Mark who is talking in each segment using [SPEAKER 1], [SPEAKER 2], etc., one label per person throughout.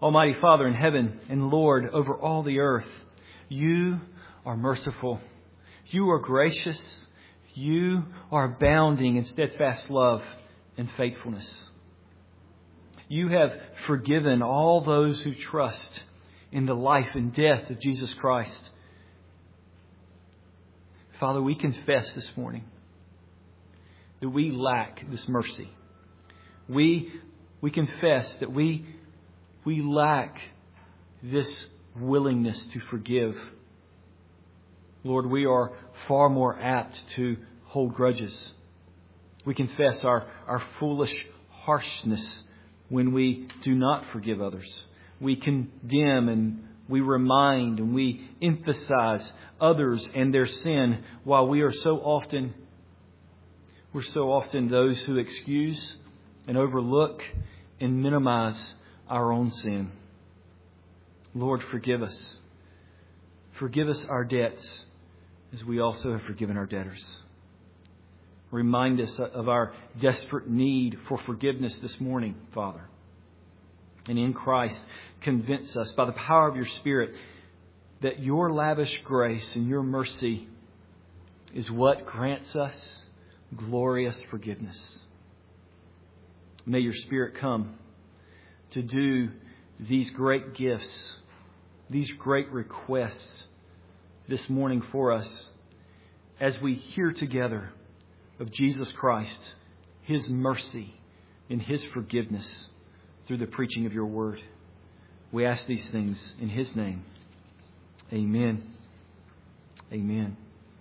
[SPEAKER 1] Almighty Father in heaven and Lord over all the earth, You are merciful. You are gracious. You are abounding in steadfast love and faithfulness. You have forgiven all those who trust in the life and death of Jesus Christ. Father, we confess this morning that we lack this mercy. We confess that we lack this willingness to forgive. Lord, we are far more apt to hold grudges. We confess our foolish harshness when we do not forgive others. We condemn and we remind and we emphasize others and their sin, while we're so often those who excuse and overlook and minimize our own sin. Lord, forgive us. Forgive us our debts as we also have forgiven our debtors. Remind us of our desperate need for forgiveness this morning, Father. And in Christ, convince us by the power of Your Spirit that Your lavish grace and Your mercy is what grants us glorious forgiveness. May Your Spirit come to do these great gifts, these great requests this morning for us as we hear together of Jesus Christ, His mercy and His forgiveness through the preaching of Your word. We ask these things in His name. Amen. Amen.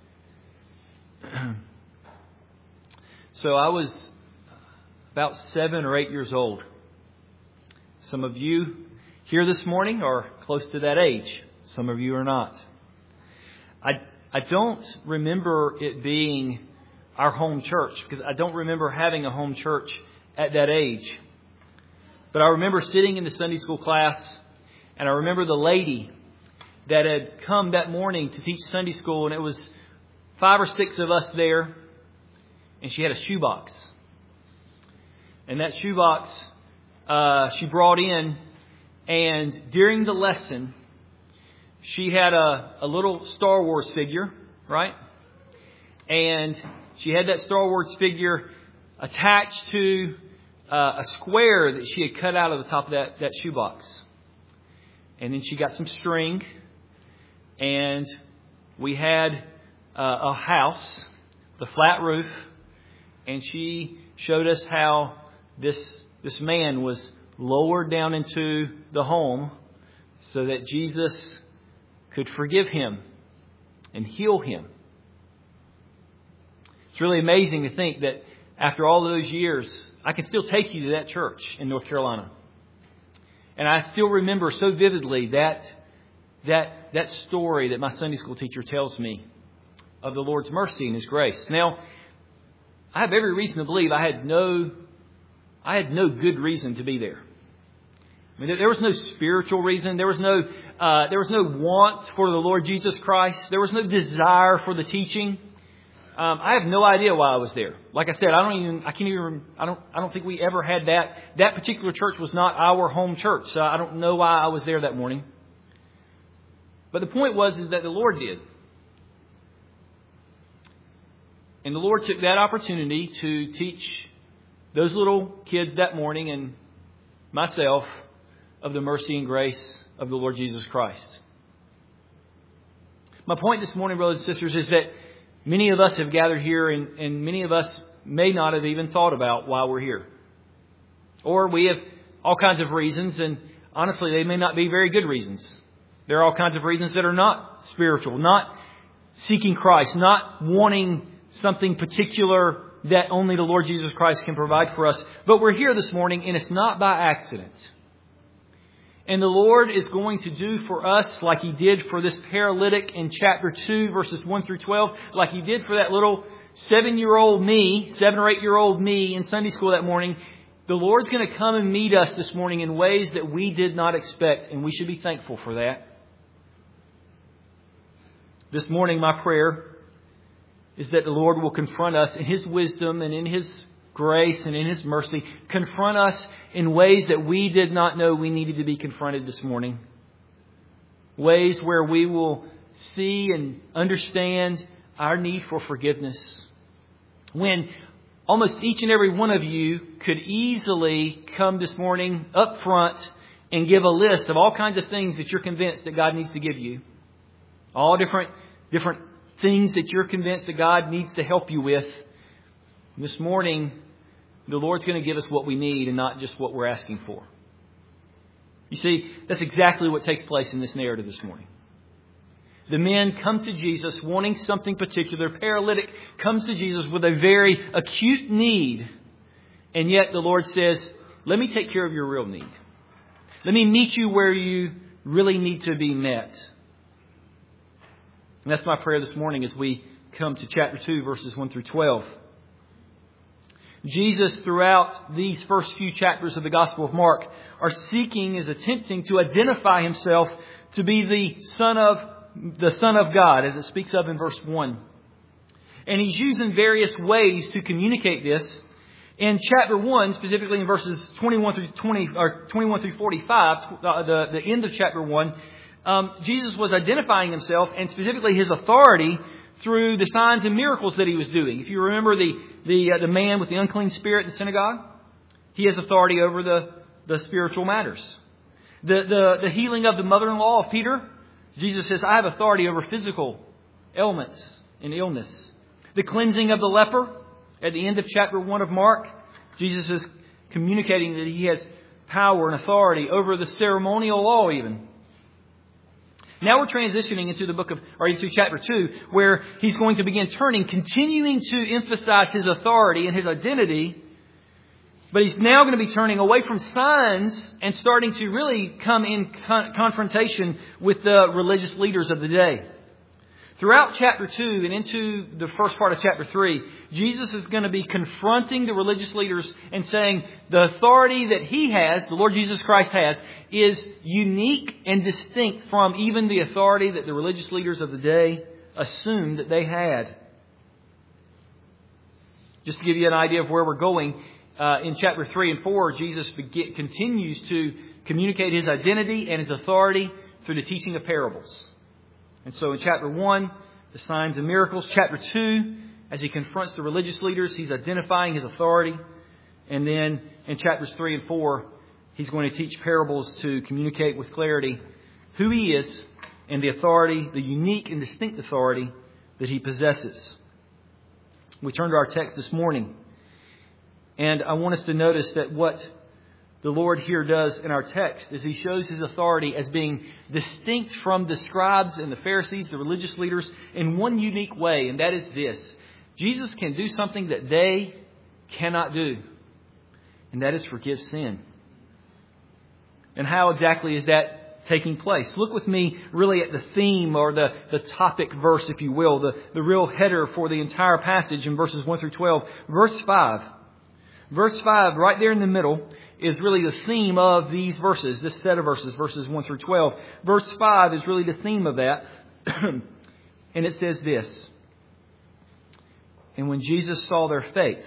[SPEAKER 1] So I was about 7 or 8 years old. Some of you here this morning are close to that age. Some of you are not. I don't remember it being our home church, because I don't remember having a home church at that age. But I remember sitting in the Sunday school class, and I remember the lady that had come that morning to teach Sunday school, and it was 5 or 6 of us there, and she had a shoebox. And that shoebox she brought in, and during the lesson, she had a little Star Wars figure, right? And she had that Star Wars figure attached to a square that she had cut out of the top of that shoebox. And then she got some string, and we had a house with a flat roof, and she showed us how this man was lowered down into the home so that Jesus could forgive him and heal him. It's really amazing to think that after all those years, I can still take you to that church in North Carolina. And I still remember so vividly that story that my Sunday school teacher tells me of the Lord's mercy and His grace. Now, I have every reason to believe I had no good reason to be there. I mean, there was no spiritual reason. There was no want for the Lord Jesus Christ. There was no desire for the teaching. I have no idea why I was there. Like I said, I don't think we ever had that. That particular church was not our home church. So I don't know why I was there that morning. But the point is that the Lord did. And the Lord took that opportunity to teach those little kids that morning and myself of the mercy and grace of the Lord Jesus Christ. My point this morning, brothers and sisters, is that many of us have gathered here and many of us may not have even thought about why we're here. Or we have all kinds of reasons, and honestly, they may not be very good reasons. There are all kinds of reasons that are not spiritual, not seeking Christ, not wanting something particular that only the Lord Jesus Christ can provide for us. But we're here this morning, and it's not by accident. And the Lord is going to do for us like He did for this paralytic in chapter 2, verses 1 through 12, like He did for that little 7 or 8 year old me in Sunday school that morning. The Lord's going to come and meet us this morning in ways that we did not expect, and we should be thankful for that. This morning, my prayer is that the Lord will confront us in His wisdom and in His grace and in His mercy, confront us in ways that we did not know we needed to be confronted this morning. Ways where we will see and understand our need for forgiveness. When almost each and every one of you could easily come this morning up front and give a list of all kinds of things that you're convinced that God needs to give you. All different things that you're convinced that God needs to help you with. This morning, the Lord's going to give us what we need and not just what we're asking for. You see, that's exactly what takes place in this narrative this morning. The men come to Jesus wanting something particular. Paralytic comes to Jesus with a very acute need. And yet the Lord says, let me take care of your real need. Let me meet you where you really need to be met. And that's my prayer this morning as we come to chapter 2, verses 1 through 12. Jesus, throughout these first few chapters of the Gospel of Mark, is attempting to identify Himself to be the Son of God, as it speaks of in verse 1. And He's using various ways to communicate this. In chapter 1, specifically in verses 21 through 45, the end of chapter 1, Jesus was identifying Himself and specifically His authority through the signs and miracles that He was doing. If you remember the man with the unclean spirit in the synagogue, he has authority over the spiritual matters. The healing of the mother-in-law of Peter, Jesus says, I have authority over physical ailments and illness. The cleansing of the leper at the end of chapter 1 of Mark, Jesus is communicating that He has power and authority over the ceremonial law even. Now we're transitioning into chapter 2, where He's going to begin continuing to emphasize His authority and His identity. But He's now going to be turning away from signs and starting to really come in confrontation with the religious leaders of the day. Throughout chapter 2 and into the first part of chapter 3, Jesus is going to be confronting the religious leaders and saying the authority that He has, the Lord Jesus Christ has, is unique and distinct from even the authority that the religious leaders of the day assumed that they had. Just to give you an idea of where we're going, in chapter 3 and 4, Jesus continues to communicate His identity and His authority through the teaching of parables. And so in chapter 1, the signs and miracles. Chapter 2, as He confronts the religious leaders, He's identifying His authority. And then in chapters 3 and 4, He's going to teach parables to communicate with clarity who He is and the authority, the unique and distinct authority that He possesses. We turn to our text this morning. And I want us to notice that what the Lord here does in our text is He shows His authority as being distinct from the scribes and the Pharisees, the religious leaders, in one unique way. And that is this. Jesus can do something that they cannot do. And that is forgive sin. And how exactly is that taking place? Look with me really at the theme or the topic verse, if you will, the real header for the entire passage in verses 1 through 12. Verse 5. Verse 5, right there in the middle, is really the theme of these verses, this set of verses 1 through 12. Verse 5 is really the theme of that. And it says this. And when Jesus saw their faith,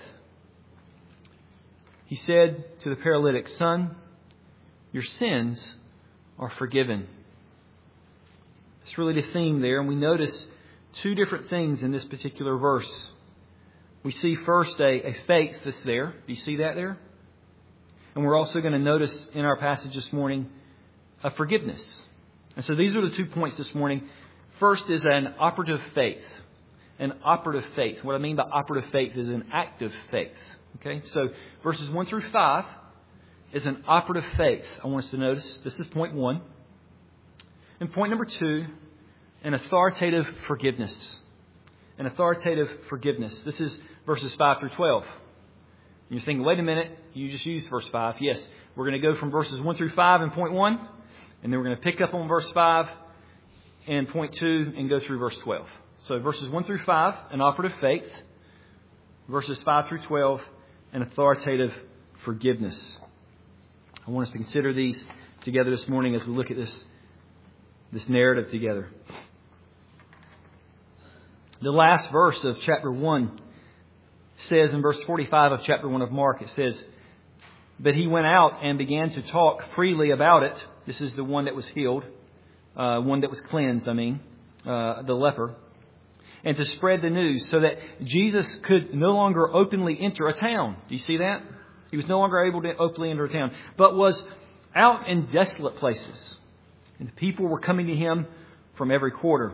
[SPEAKER 1] He said to the paralytic, Son, your sins are forgiven. It's really the theme there. And we notice two different things in this particular verse. We see first a faith that's there. Do you see that there? And we're also going to notice in our passage this morning a forgiveness. And so these are the 2 points this morning. First is an operative faith. An operative faith. What I mean by operative faith is an active faith. Okay, so verses 1 through 5 is an operative faith. I want us to notice this is point 1. And point number 2, an authoritative forgiveness. An authoritative forgiveness. This is verses 5 through 12. And you're thinking, wait a minute, you just used verse 5. Yes, we're going to go from verses 1 through 5 in point 1. And then we're going to pick up on verse 5 and point 2 and go through verse 12. So verses 1 through 5, an operative faith. Verses 5 through 12, an authoritative forgiveness. I want us to consider these together this morning as we look at this narrative together. The last verse of chapter 1 says in verse 45 of chapter 1 of Mark, it says, "But he went out and began to talk freely about it." This is the one that was healed, one that was cleansed, the leper. "And to spread the news," so that Jesus could no longer openly enter a town. Do you see that? He was no longer able to openly enter a town, but was out in desolate places. And the people were coming to him from every quarter.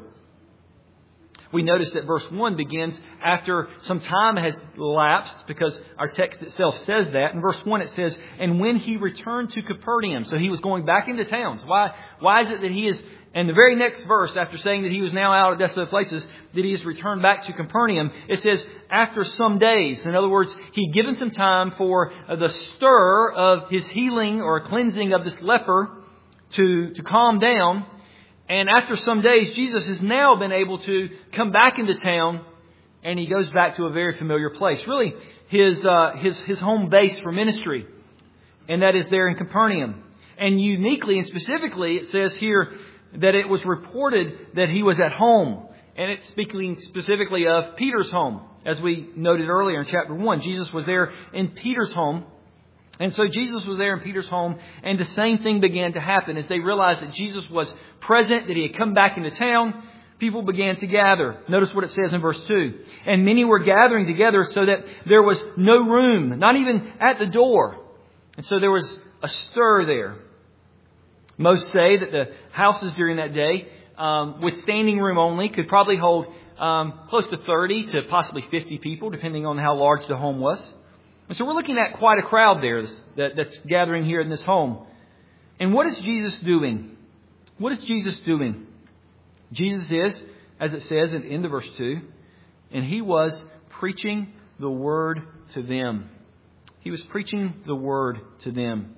[SPEAKER 1] We notice that verse 1 begins after some time has elapsed, because our text itself says that. In verse 1 it says, "And when he returned to Capernaum." So he was going back into towns. Why is it that he is, and the very next verse, after saying that he was now out of desolate places, that he has returned back to Capernaum? It says, after some days. In other words, he'd given some time for the stir of his healing or cleansing of this leper to calm down. And after some days, Jesus has now been able to come back into town, and he goes back to a very familiar place. Really, his home base for ministry. And that is there in Capernaum. And uniquely and specifically, it says here that it was reported that he was at home. And it's speaking specifically of Peter's home. As we noted earlier in chapter 1, Jesus was there in Peter's home. And so Jesus was there in Peter's home, and the same thing began to happen. As they realized that Jesus was present, that he had come back into town, people began to gather. Notice what it says in verse 2. "And many were gathering together so that there was no room, not even at the door." And so there was a stir there. Most say that the houses during that day, with standing room only, could probably hold close to 30 to possibly 50 people, depending on how large the home was. And so we're looking at quite a crowd there that's gathering here in this home. And what is Jesus doing? What is Jesus doing? Jesus is, as it says at the end of verse 2, and he was preaching the word to them. He was preaching the word to them.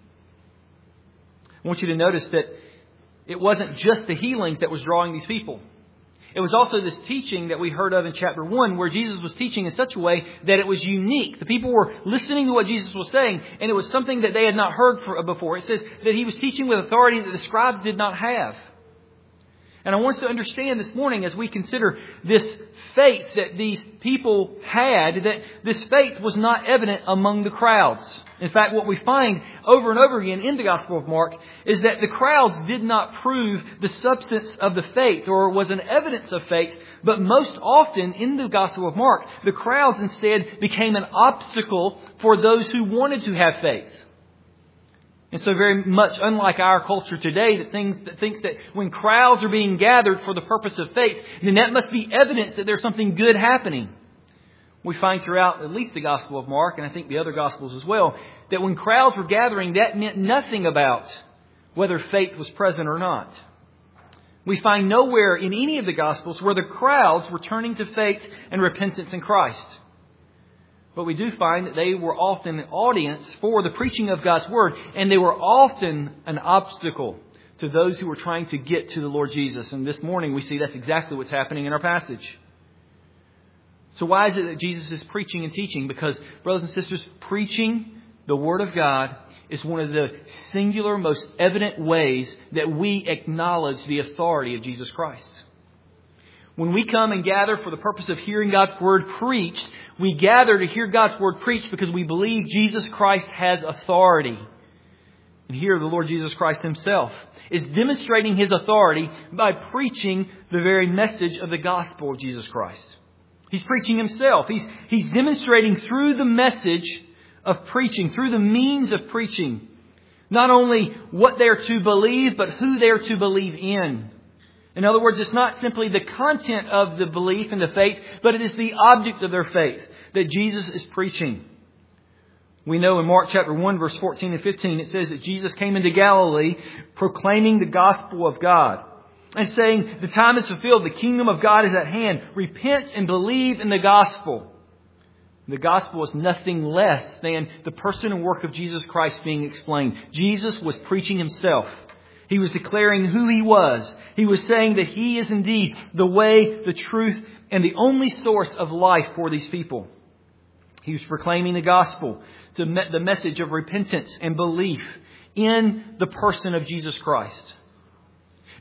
[SPEAKER 1] I want you to notice that it wasn't just the healings that was drawing these people. It was also this teaching that we heard of in chapter 1, where Jesus was teaching in such a way that it was unique. The people were listening to what Jesus was saying, and it was something that they had not heard before. It says that he was teaching with authority that the scribes did not have. And I want us to understand this morning, as we consider this faith that these people had, that this faith was not evident among the crowds. In fact, what we find over and over again in the Gospel of Mark is that the crowds did not prove the substance of the faith or was an evidence of faith, but most often in the Gospel of Mark, the crowds instead became an obstacle for those who wanted to have faith. And so very much unlike our culture today that thinks that when crowds are being gathered for the purpose of faith, then that must be evidence that there's something good happening. We find throughout at least the Gospel of Mark, and I think the other Gospels as well, that when crowds were gathering, that meant nothing about whether faith was present or not. We find nowhere in any of the Gospels where the crowds were turning to faith and repentance in Christ. But we do find that they were often an audience for the preaching of God's Word, and they were often an obstacle to those who were trying to get to the Lord Jesus. And this morning we see that's exactly what's happening in our passage. So why is it that Jesus is preaching and teaching? Because, brothers and sisters, preaching the Word of God is one of the singular, most evident ways that we acknowledge the authority of Jesus Christ. When we come and gather for the purpose of hearing God's Word preached, we gather to hear God's Word preached because we believe Jesus Christ has authority. And here the Lord Jesus Christ Himself is demonstrating His authority by preaching the very message of the gospel of Jesus Christ. He's preaching Himself. He's demonstrating through the message of preaching, through the means of preaching, not only what they're to believe, but who they're to believe in. In other words, it's not simply the content of the belief and the faith, but it is the object of their faith that Jesus is preaching. We know in Mark chapter 1, verse 14 and 15, it says that Jesus came into Galilee proclaiming the gospel of God and saying, "The time is fulfilled, the kingdom of God is at hand. Repent and believe in the gospel." The gospel is nothing less than the person and work of Jesus Christ being explained. Jesus was preaching Himself. He was declaring who He was. He was saying that He is indeed the way, the truth, and the only source of life for these people. He was proclaiming the gospel, to the message of repentance and belief in the person of Jesus Christ.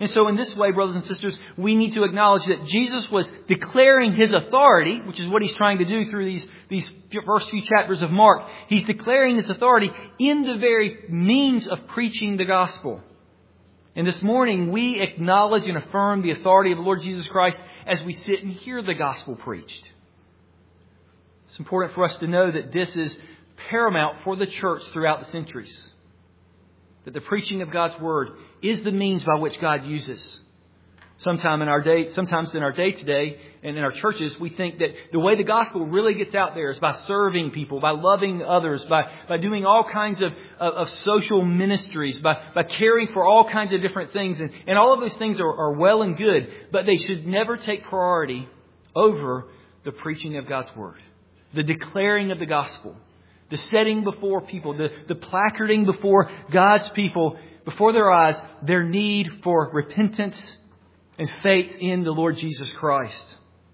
[SPEAKER 1] And so in this way, brothers and sisters, we need to acknowledge that Jesus was declaring His authority, which is what He's trying to do through these first few chapters of Mark. He's declaring His authority in the very means of preaching the gospel. And this morning, we acknowledge and affirm the authority of the Lord Jesus Christ as we sit and hear the gospel preached. It's important for us to know that this is paramount for the church throughout the centuries. That the preaching of God's Word is the means by which God uses. Sometimes in our day-to-day and in our churches, we think that the way the gospel really gets out there is by serving people, by loving others, by doing all kinds of social ministries, by caring for all kinds of different things. And all of those things are well and good, but they should never take priority over the preaching of God's Word, the declaring of the gospel, the setting before people, the placarding before God's people, before their eyes, their need for repentance and faith in the Lord Jesus Christ.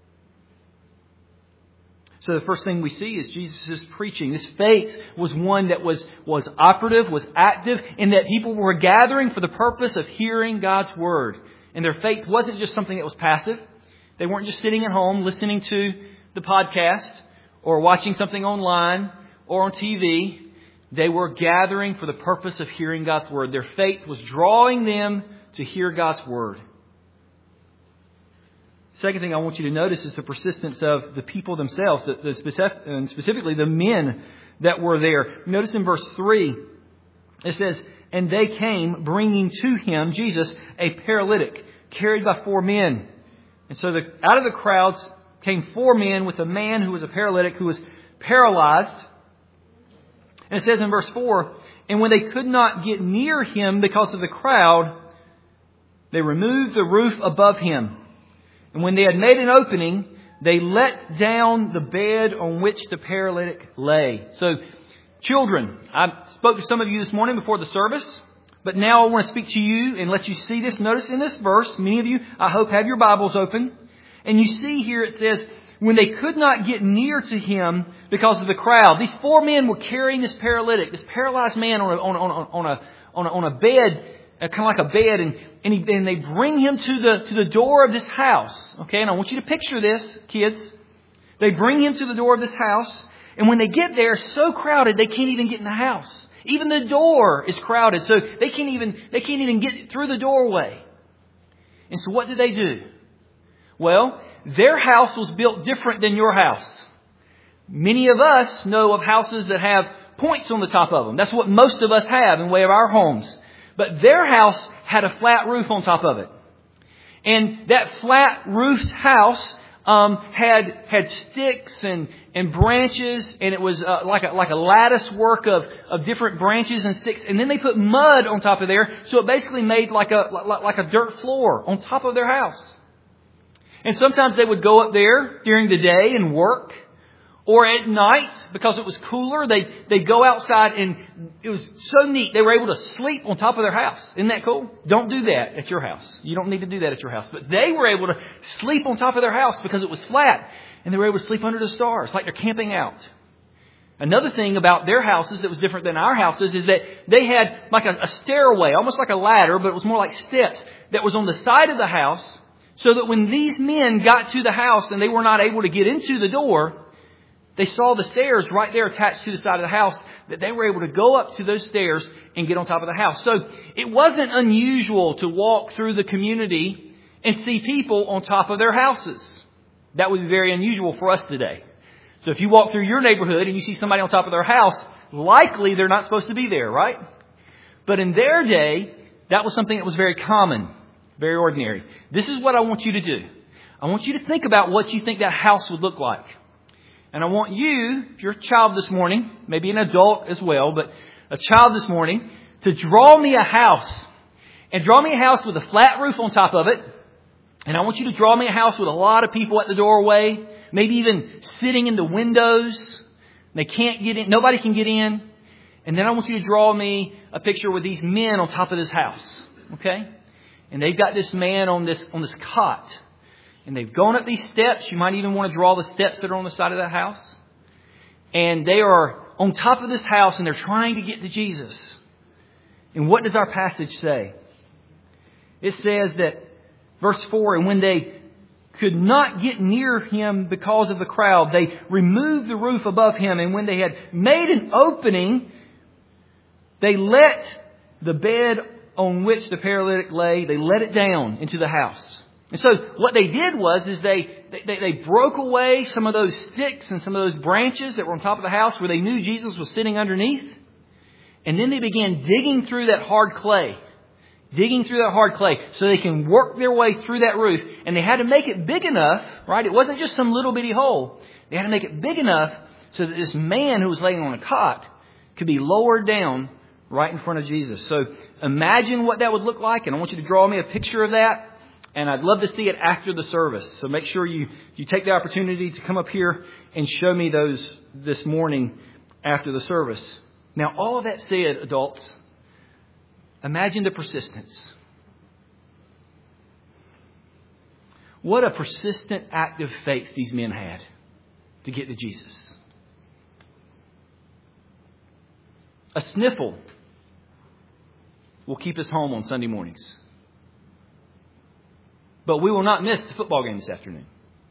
[SPEAKER 1] So the first thing we see is Jesus' preaching. This faith was one that was operative, was active, in that people were gathering for the purpose of hearing God's Word. And their faith wasn't just something that was passive. They weren't just sitting at home listening to the podcast or watching something online or on TV. They were gathering for the purpose of hearing God's Word. Their faith was drawing them to hear God's Word. Second thing I want you to notice is the persistence of the people themselves, and specifically the men that were there. Notice in verse 3, it says, "And they came bringing to Him," Jesus, "a paralytic, carried by 4 men." And so out of the crowds came 4 men with a man who was a paralytic, who was paralyzed. And it says in verse 4, "And when they could not get near Him because of the crowd, they removed the roof above Him. And when they had made an opening, they let down the bed on which the paralytic lay." So, children, I spoke to some of you this morning before the service, but now I want to speak to you and let you see this. Notice in this verse, many of you, I hope, have your Bibles open. And you see here it says, when they could not get near to Him because of the crowd. These 4 men were carrying this paralytic, this paralyzed man on a bed, kind of like a bed, and they bring him to the door of this house. Okay, and I want you to picture this, kids. They bring him to the door of this house, and when they get there, it's so crowded they can't even get in the house. Even the door is crowded, so they can't even get through the doorway. And so what did they do? Well, their house was built different than your house. Many of us know of houses that have points on the top of them. That's what most of us have in way of our homes. But their house had a flat roof on top of it. And that flat roofed house had sticks and branches, and it was like a lattice work of different branches and sticks. And then they put mud on top of there, so it basically made like a dirt floor on top of their house. And sometimes they would go up there during the day and work. Or at night, because it was cooler, they'd go outside, and it was so neat. They were able to sleep on top of their house. Isn't that cool? Don't do that at your house. You don't need to do that at your house. But they were able to sleep on top of their house because it was flat. And they were able to sleep under the stars, like they're camping out. Another thing about their houses that was different than our houses is that they had like a stairway, almost like a ladder, but it was more like steps, that was on the side of the house, so that when these men got to the house and they were not able to get into the door, they saw the stairs right there attached to the side of the house, that they were able to go up to those stairs and get on top of the house. So it wasn't unusual to walk through the community and see people on top of their houses. That would be very unusual for us today. So if you walk through your neighborhood and you see somebody on top of their house, likely they're not supposed to be there, right? But in their day, that was something that was very common, very ordinary. This is what I want you to do. I want you to think about what you think that house would look like. And I want you, if you're a child this morning, maybe an adult as well, but a child this morning, to draw me a house. And draw me a house with a flat roof on top of it. And I want you to draw me a house with a lot of people at the doorway, maybe even sitting in the windows. They can't get in. Nobody can get in. And then I want you to draw me a picture with these men on top of this house. Okay? And they've got this man on this cot. And they've gone up these steps. You might even want to draw the steps that are on the side of that house. And they are on top of this house, and they're trying to get to Jesus. And what does our passage say? It says that, verse 4, and when they could not get near him because of the crowd, they removed the roof above him, and when they had made an opening, they let the bed on which the paralytic lay, they let it down into the house. And so what they did was they broke away some of those sticks and some of those branches that were on top of the house where they knew Jesus was sitting underneath. And then they began digging through that hard clay. Digging through that hard clay so they can work their way through that roof. And they had to make it big enough, right? It wasn't just some little bitty hole. They had to make it big enough so that this man who was laying on a cot could be lowered down right in front of Jesus. So imagine what that would look like. And I want you to draw me a picture of that. And I'd love to see it after the service. So make sure you take the opportunity to come up here and show me those this morning after the service. Now, all of that said, adults, imagine the persistence. What a persistent act of faith these men had to get to Jesus. A sniffle will keep us home on Sunday mornings. But we will not miss the football game this afternoon.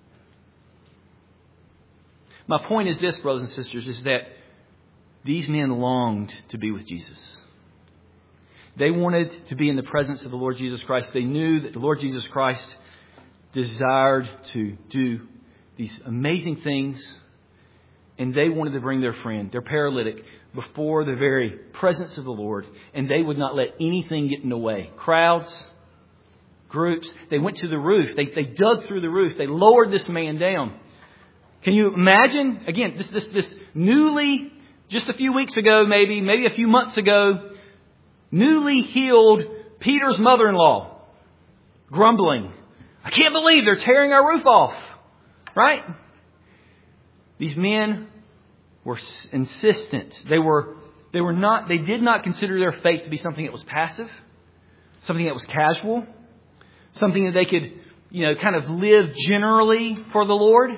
[SPEAKER 1] My point is this, brothers and sisters, is that these men longed to be with Jesus. They wanted to be in the presence of the Lord Jesus Christ. They knew that the Lord Jesus Christ desired to do these amazing things. And they wanted to bring their friend, their paralytic, before the very presence of the Lord. And they would not let anything get in the way. Crowds, groups, they went to the roof. They dug through the roof. They lowered this man down. Can you imagine? Again, this newly, just a few weeks ago, maybe a few months ago, newly healed Peter's mother-in-law, grumbling, I can't believe they're tearing our roof off. Right? These men were insistent. They did not consider their faith to be something that was passive, something that was casual, something that they could, kind of live generally for the Lord.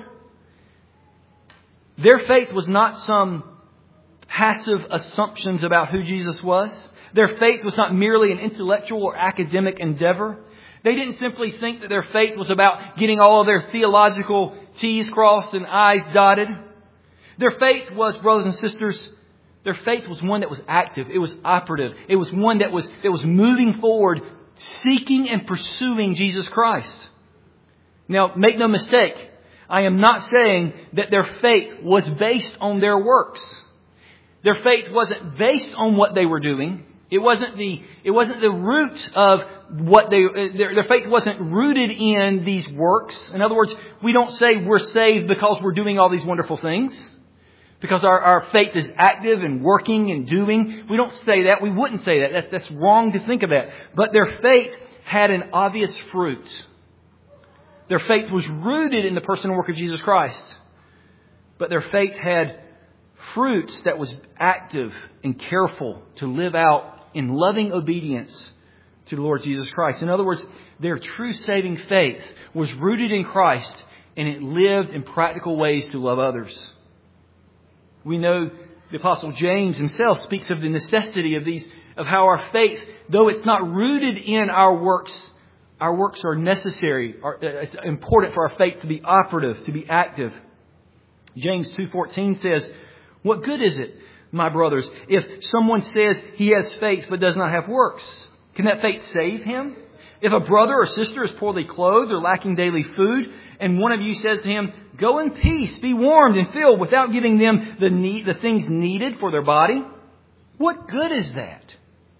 [SPEAKER 1] Their faith was not some passive assumptions about who Jesus was. Their faith was not merely an intellectual or academic endeavor. They didn't simply think that their faith was about getting all of their theological T's crossed and I's dotted. Their faith was, brothers and sisters, their faith was one that was active. It was operative. It was one that was moving forward, seeking and pursuing Jesus Christ. Now, make no mistake, I am not saying that their faith was based on their works. Their faith wasn't based on what they were doing. It wasn't the root of what their faith wasn't rooted in these works. In other words, we don't say we're saved because we're doing all these wonderful things. Because our faith is active and working and doing. We don't say that. We wouldn't say that. That's wrong to think of that. But their faith had an obvious fruit. Their faith was rooted in the person and work of Jesus Christ. But their faith had fruits that was active and careful to live out in loving obedience to the Lord Jesus Christ. In other words, their true saving faith was rooted in Christ and it lived in practical ways to love others. We know the Apostle James himself speaks of the necessity of how our faith, though it's not rooted in our works are necessary. It's important for our faith to be operative, to be active. James 2:14 says, "What good is it, my brothers, if someone says he has faith but does not have works? Can that faith save him? If a brother or sister is poorly clothed or lacking daily food, and one of you says to him, 'Go in peace, be warmed and filled,' without giving them the things needed for their body, what good is that?"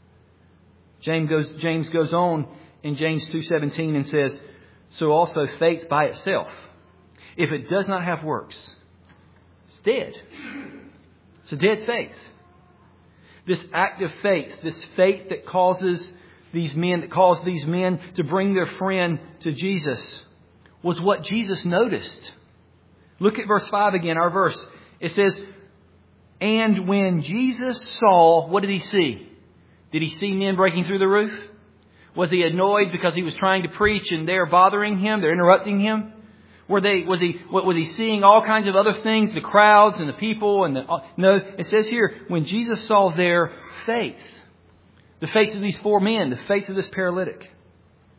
[SPEAKER 1] James goes on in James 2:17 and says, "So also faith by itself, if it does not have works, it's dead." It's a dead faith. This active faith, this faith that caused these men to bring their friend to Jesus, was what Jesus noticed. Look at verse 5 again, our verse. It says, "And when Jesus saw," what did he see? Did he see men breaking through the roof? Was he annoyed because he was trying to preach and they're bothering him? They're interrupting him? Was he seeing all kinds of other things, the crowds and the people? No, it says here, when Jesus saw their faith, the faith of these four men, the faith of this paralytic,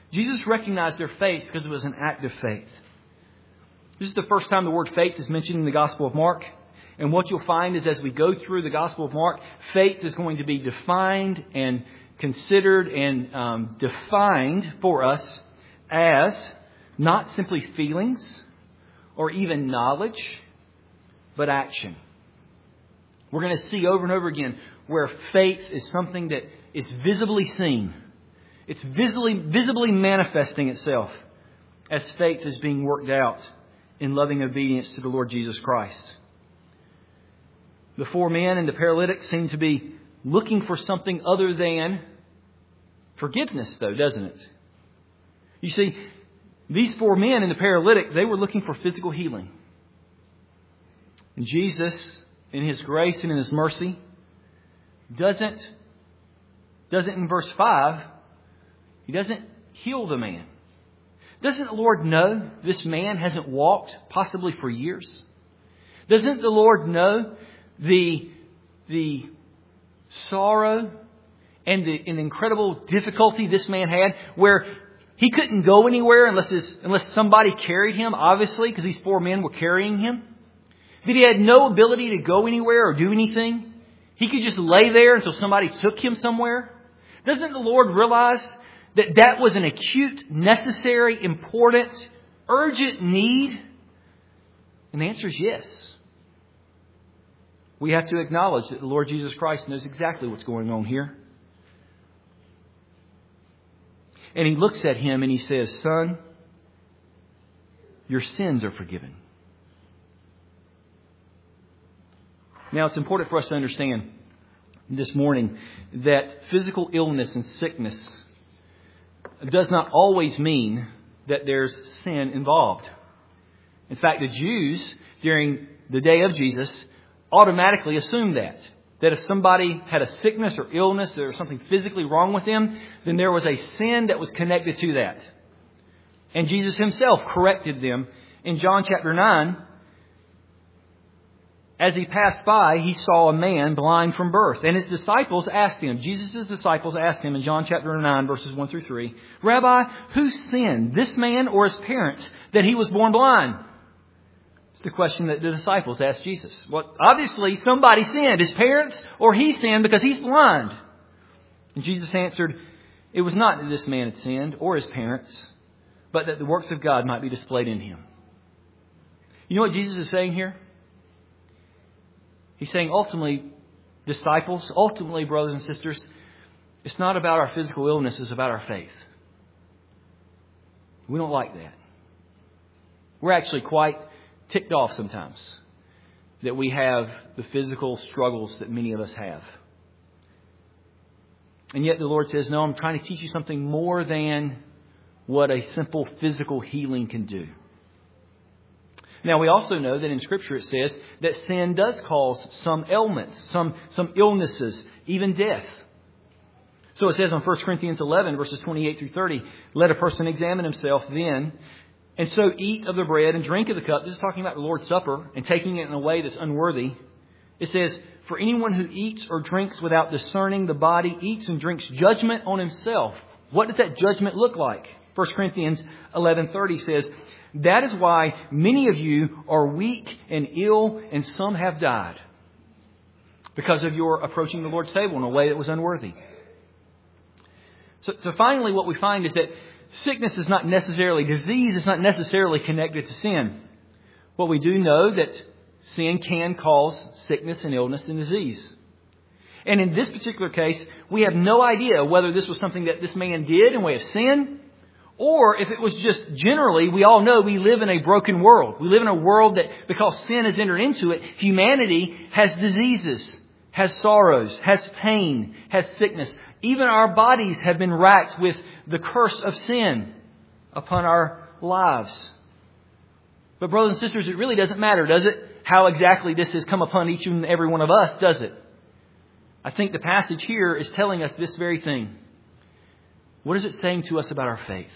[SPEAKER 1] Jesus recognized their faith because it was an act of faith. This is the first time the word faith is mentioned in the Gospel of Mark. And what you'll find is as we go through the Gospel of Mark, faith is going to be defined and considered and defined for us as not simply feelings or even knowledge, but action. We're going to see over and over again where faith is something that is visibly seen. It's visibly manifesting itself as faith is being worked out in loving obedience to the Lord Jesus Christ. The 4 men and the paralytic seem to be looking for something other than forgiveness, though, doesn't it? You see, these 4 men and the paralytic, they were looking for physical healing. And Jesus, in His grace and in His mercy, doesn't in verse 5, He doesn't heal the man. Doesn't the Lord know this man hasn't walked possibly for years? Doesn't the Lord know the sorrow and the incredible difficulty this man had, where he couldn't go anywhere unless somebody carried him, obviously, because these 4 men were carrying him? That he had no ability to go anywhere or do anything? He could just lay there until somebody took him somewhere? Doesn't the Lord realize that was an acute, necessary, important, urgent need? And the answer is yes. We have to acknowledge that the Lord Jesus Christ knows exactly what's going on here. And He looks at him and He says, "Son, your sins are forgiven." Now, it's important for us to understand this morning that physical illness and sickness does not always mean that there's sin involved. In fact, the Jews during the day of Jesus automatically assumed that if somebody had a sickness or illness or something physically wrong with them, then there was a sin that was connected to that. And Jesus Himself corrected them. In John chapter 9, as He passed by, He saw a man blind from birth. And Jesus' disciples asked Him in John chapter 9, verses 1 through 3, "Rabbi, who sinned, this man or his parents, that he was born blind?" It's the question that the disciples asked Jesus. Well, obviously somebody sinned, his parents or he sinned because he's blind. And Jesus answered, "It was not that this man had sinned or his parents, but that the works of God might be displayed in him." You know what Jesus is saying here? He's saying ultimately, disciples, ultimately, brothers and sisters, it's not about our physical illness, it's about our faith. We don't like that. We're actually quite ticked off sometimes that we have the physical struggles that many of us have. And yet the Lord says, no, I'm trying to teach you something more than what a simple physical healing can do. Now, we also know that in Scripture it says that sin does cause some ailments, some illnesses, even death. So it says in 1 Corinthians 11, verses 28 through 30, "Let a person examine himself then, and so eat of the bread and drink of the cup." This is talking about the Lord's Supper and taking it in a way that's unworthy. It says, "For anyone who eats or drinks without discerning the body eats and drinks judgment on himself." What does that judgment look like? 1 Corinthians 11:30 says, "That is why many of you are weak and ill, and some have died, because of your approaching the Lord's table in a way that was unworthy." So finally, what we find is that disease is not necessarily connected to sin. What we do know that sin can cause sickness and illness and disease. And in this particular case, we have no idea whether this was something that this man did in way of sin, or if it was just generally, we all know we live in a broken world. We live in a world that, because sin has entered into it, humanity has diseases, has sorrows, has pain, has sickness. Even our bodies have been racked with the curse of sin upon our lives. But brothers and sisters, it really doesn't matter, does it? How exactly this has come upon each and every one of us, does it? I think the passage here is telling us this very thing. What is it saying to us about our faith?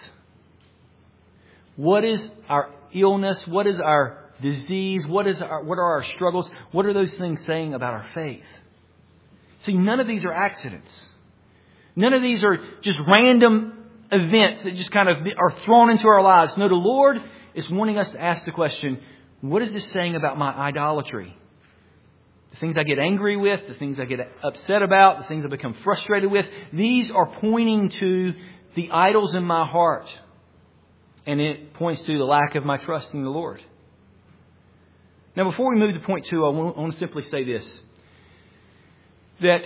[SPEAKER 1] What is our illness? What is our disease? What are our struggles? What are those things saying about our faith? See, none of these are accidents. None of these are just random events that just kind of are thrown into our lives. No, the Lord is wanting us to ask the question, what is this saying about my idolatry? The things I get angry with, the things I get upset about, the things I become frustrated with, these are pointing to the idols in my heart. And it points to the lack of my trust in the Lord. Now, before we move to point 2, I want to simply say this. That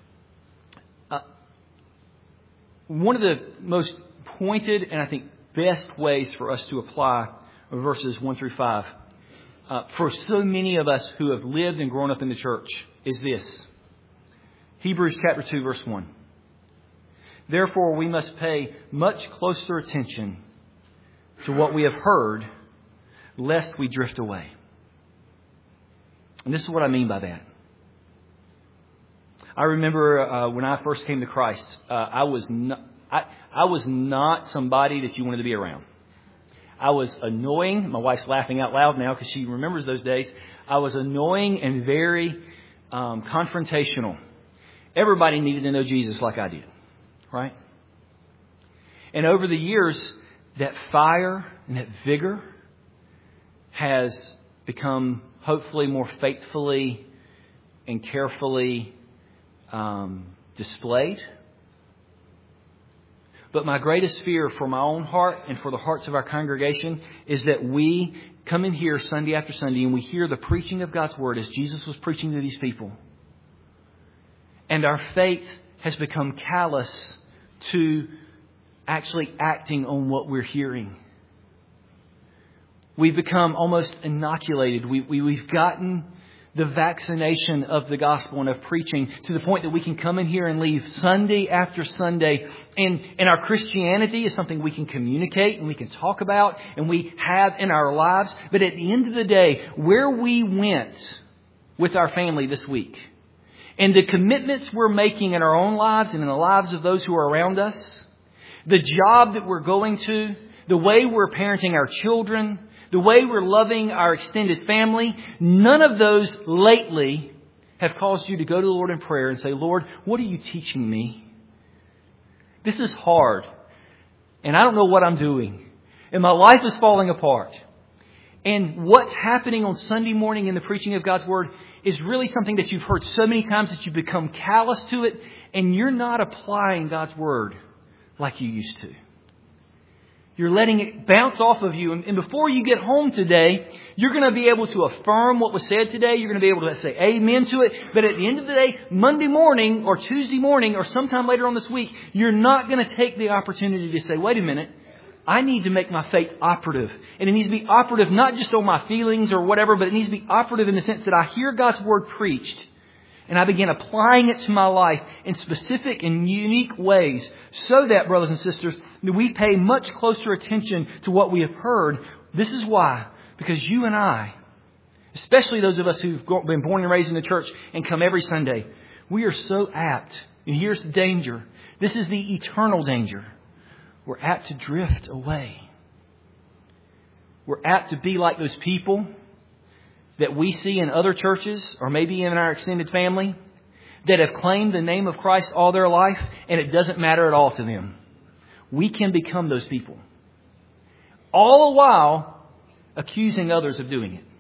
[SPEAKER 1] one of the most pointed and I think best ways for us to apply verses 1 through 5 for so many of us who have lived and grown up in the church is this. Hebrews chapter 2, verse 1. Therefore, we must pay much closer attention to what we have heard, lest we drift away. And this is what I mean by that. I remember when I first came to Christ, I was not somebody that you wanted to be around. I was annoying. My wife's laughing out loud now because she remembers those days. I was annoying and very confrontational. Everybody needed to know Jesus like I did, right? And over the years, that fire and that vigor has become hopefully more faithfully and carefully displayed. But my greatest fear for my own heart and for the hearts of our congregation is that we come in here Sunday after Sunday and we hear the preaching of God's Word as Jesus was preaching to these people. And our faith has become callous to actually acting on what we're hearing. We've become almost inoculated. We've gotten the vaccination of the gospel and of preaching to the point that we can come in here and leave Sunday after Sunday. And our Christianity is something we can communicate and we can talk about and we have in our lives. But at the end of the day, where we went with our family this week and the commitments we're making in our own lives and in the lives of those who are around us, the job that we're going to, the way we're parenting our children, the way we're loving our extended family, none of those lately have caused you to go to the Lord in prayer and say, Lord, what are you teaching me? This is hard. And I don't know what I'm doing. And my life is falling apart. And what's happening on Sunday morning in the preaching of God's Word is really something that you've heard so many times that you become callous to it. And you're not applying God's Word like you used to. You're letting it bounce off of you. And before you get home today, you're going to be able to affirm what was said today. You're going to be able to say amen to it. But at the end of the day, Monday morning or Tuesday morning or sometime later on this week, you're not going to take the opportunity to say, wait a minute, I need to make my faith operative. And it needs to be operative not just on my feelings or whatever, but it needs to be operative in the sense that I hear God's Word preached. And I begin applying it to my life in specific and unique ways so that, brothers and sisters, we pay much closer attention to what we have heard. This is why. Because you and I, especially those of us who've been born and raised in the church and come every Sunday, we are so apt. And here's the danger. This is the eternal danger. We're apt to drift away. We're apt to be like those people that we see in other churches or maybe in our extended family that have claimed the name of Christ all their life and it doesn't matter at all to them. We can become those people. All the while accusing others of doing it.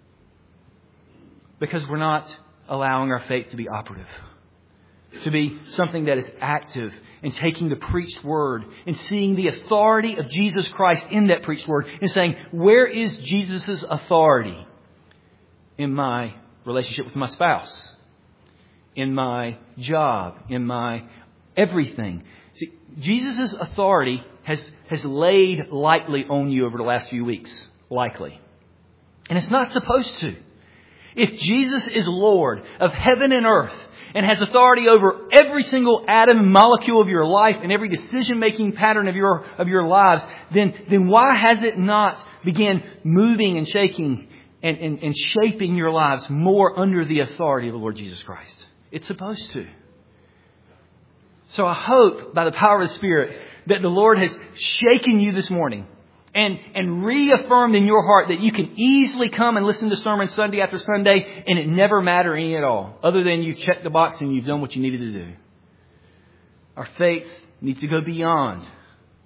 [SPEAKER 1] Because we're not allowing our faith to be operative. To be something that is active and taking the preached word and seeing the authority of Jesus Christ in that preached word and saying, where is Jesus' authority? In my relationship with my spouse, in my job, in my everything. See, Jesus' authority has laid lightly on you over the last few weeks. Likely. And it's not supposed to. If Jesus is Lord of heaven and earth and has authority over every single atom and molecule of your life and every decision-making pattern of your lives, then why has it not began moving and shaking and shaping your lives more under the authority of the Lord Jesus Christ? It's supposed to. So I hope by the power of the Spirit that the Lord has shaken you this morning and reaffirmed in your heart that you can easily come and listen to sermons Sunday after Sunday and it never matter any at all. Other than you've checked the box and you've done what you needed to do. Our faith needs to go beyond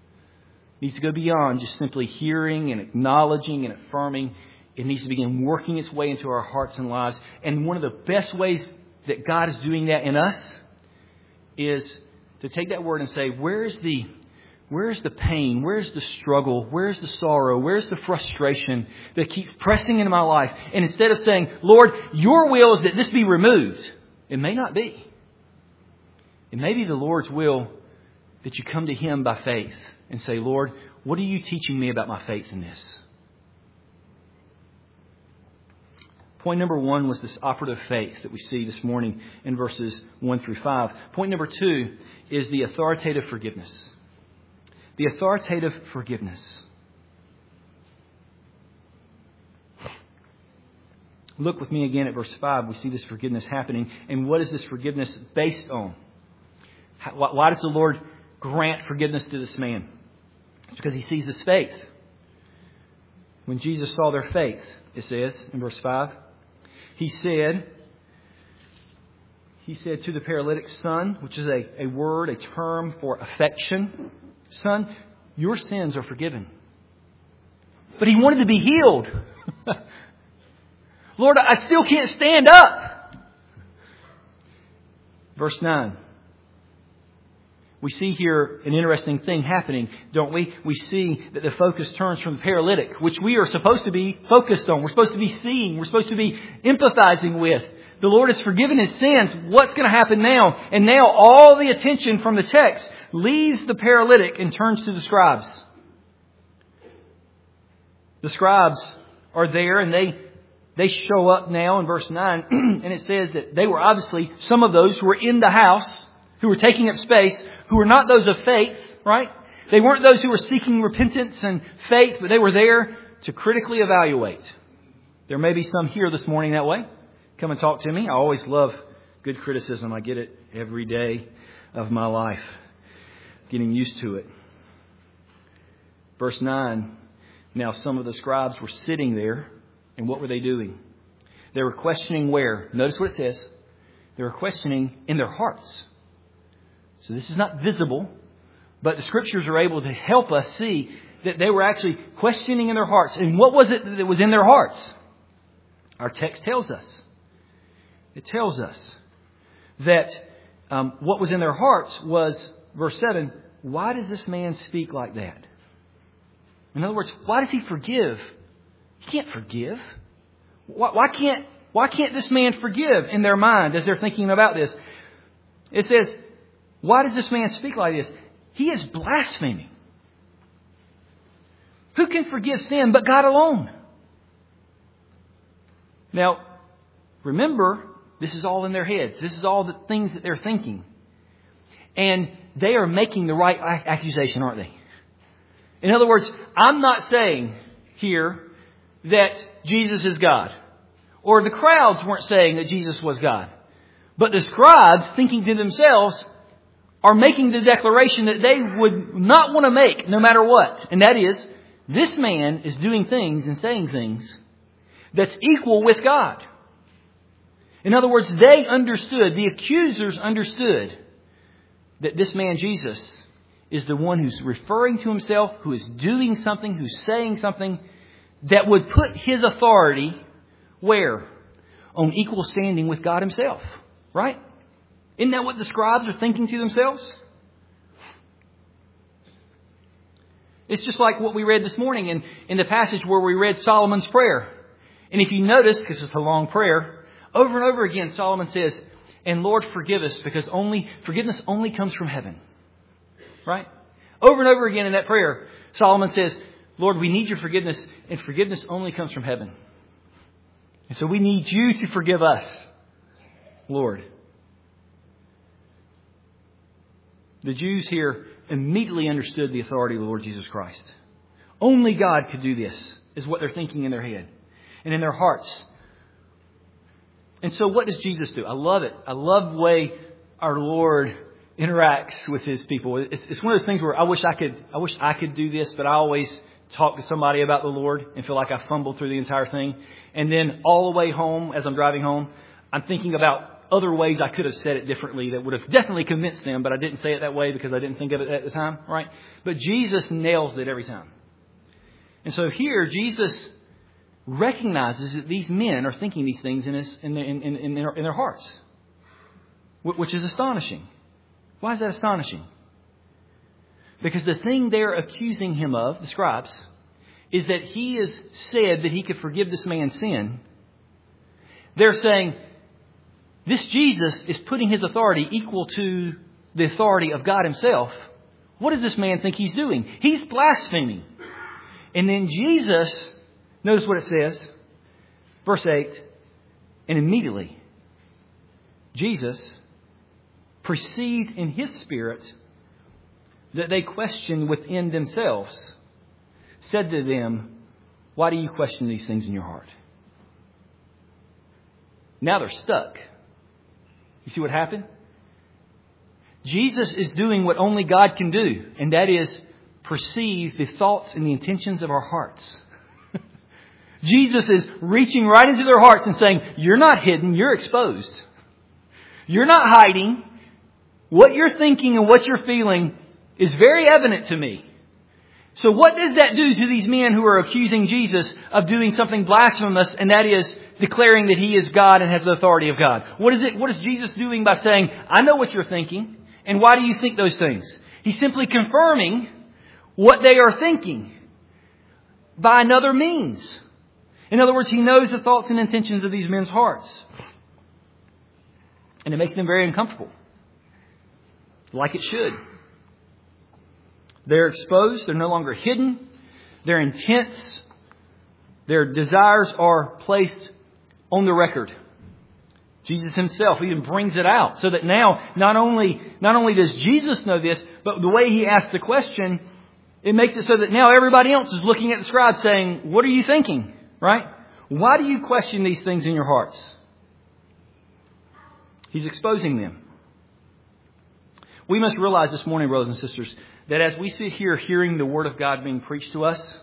[SPEAKER 1] needs to go beyond just simply hearing and acknowledging and affirming. It needs to begin working its way into our hearts and lives. And one of the best ways that God is doing that in us is to take that word and say, where's the pain? Where's the struggle? Where's the sorrow? Where's the frustration that keeps pressing into my life? And instead of saying, Lord, your will is that this be removed, it may not be. It may be the Lord's will that you come to Him by faith and say, Lord, what are you teaching me about my faith in this? Point number 1 was this operative faith that we see this morning in verses 1 through 5. Point number 2 is the authoritative forgiveness. The authoritative forgiveness. Look with me again at verse 5. We see this forgiveness happening. And what is this forgiveness based on? Why does the Lord grant forgiveness to this man? It's because He sees this faith. When Jesus saw their faith, it says in verse 5, He said to the paralytic, son, which is a word, a term for affection, son, your sins are forgiven. But he wanted to be healed. Lord, I still can't stand up. Verse 9. We see here an interesting thing happening, don't we? We see that the focus turns from the paralytic, which we are supposed to be focused on. We're supposed to be seeing. We're supposed to be empathizing with. The Lord has forgiven his sins. What's going to happen now? And now all the attention from the text leaves the paralytic and turns to the scribes. The scribes are there and they show up now in verse 9. And it says that they were obviously some of those who were in the house, who were taking up space, who were not those of faith, right? They weren't those who were seeking repentance and faith, but they were there to critically evaluate. There may be some here this morning that way. Come and talk to me. I always love good criticism. I get it every day of my life. Getting used to it. Verse 9. Now some of the scribes were sitting there. And what were they doing? They were questioning where? Notice what it says. They were questioning in their hearts. So this is not visible, but the Scriptures are able to help us see that they were actually questioning in their hearts. And what was it that was in their hearts? Our text tells us. It tells us that what was in their hearts was, verse 7, why does this man speak like that? In other words, why does he forgive? He can't forgive. Why can't this man forgive in their mind as they're thinking about this? It says, why does this man speak like this? He is blaspheming. Who can forgive sin but God alone? Now, remember, this is all in their heads. This is all the things that they're thinking. And they are making the right accusation, aren't they? In other words, I'm not saying here that Jesus is God. Or the crowds weren't saying that Jesus was God. But the scribes, thinking to themselves, are making the declaration that they would not want to make no matter what. And that is, this man is doing things and saying things that's equal with God. In other words, they understood, the accusers understood that this man Jesus is the one who's referring to himself, who is doing something, who's saying something that would put his authority where? On equal standing with God himself. Right? Isn't that what the scribes are thinking to themselves? It's just like what we read this morning in the passage where we read Solomon's prayer. And if you notice, because it's a long prayer, over and over again Solomon says, and Lord, forgive us, because forgiveness only comes from heaven. Right? Over and over again in that prayer, Solomon says, Lord, we need your forgiveness, and forgiveness only comes from heaven. And so we need you to forgive us, Lord. The Jews here immediately understood the authority of the Lord Jesus Christ. Only God could do this, is what they're thinking in their head and in their hearts. And so what does Jesus do? I love it. I love the way our Lord interacts with his people. It's one of those things where I wish I could do this, but I always talk to somebody about the Lord and feel like I fumbled through the entire thing. And then all the way home, as I'm driving home, I'm thinking about other ways I could have said it differently that would have definitely convinced them, but I didn't say it that way because I didn't think of it at the time, right? But Jesus nails it every time. And so here, Jesus recognizes that these men are thinking these things in their hearts, which is astonishing. Why is that astonishing? Because the thing they're accusing him of, the scribes, is that he has said that he could forgive this man's sin. They're saying, this Jesus is putting his authority equal to the authority of God himself. What does this man think he's doing? He's blaspheming. And then Jesus, notice what it says, verse 8, and immediately Jesus perceived in his spirit that they questioned within themselves, said to them, why do you question these things in your heart? Now they're stuck. You see what happened? Jesus is doing what only God can do, and that is perceive the thoughts and the intentions of our hearts. Jesus is reaching right into their hearts and saying, you're not hidden, you're exposed. You're not hiding. What you're thinking and what you're feeling is very evident to me. So what does that do to these men who are accusing Jesus of doing something blasphemous, and that is declaring that he is God and has the authority of God? What is Jesus doing by saying, I know what you're thinking, and why do you think those things? He's simply confirming what they are thinking by another means. In other words, he knows the thoughts and intentions of these men's hearts. And it makes them very uncomfortable. Like it should. They're exposed. They're no longer hidden. They're intense. Their desires are placed on the record. Jesus himself even brings it out so that now not only does Jesus know this, but the way he asks the question, it makes it so that now everybody else is looking at the scribe saying, what are you thinking? Right? Why do you question these things in your hearts? He's exposing them. We must realize this morning, brothers and sisters, that as we sit here hearing the Word of God being preached to us,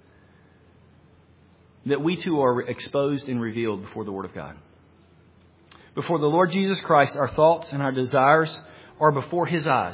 [SPEAKER 1] that we too are exposed and revealed before the Word of God. Before the Lord Jesus Christ, our thoughts and our desires are before His eyes.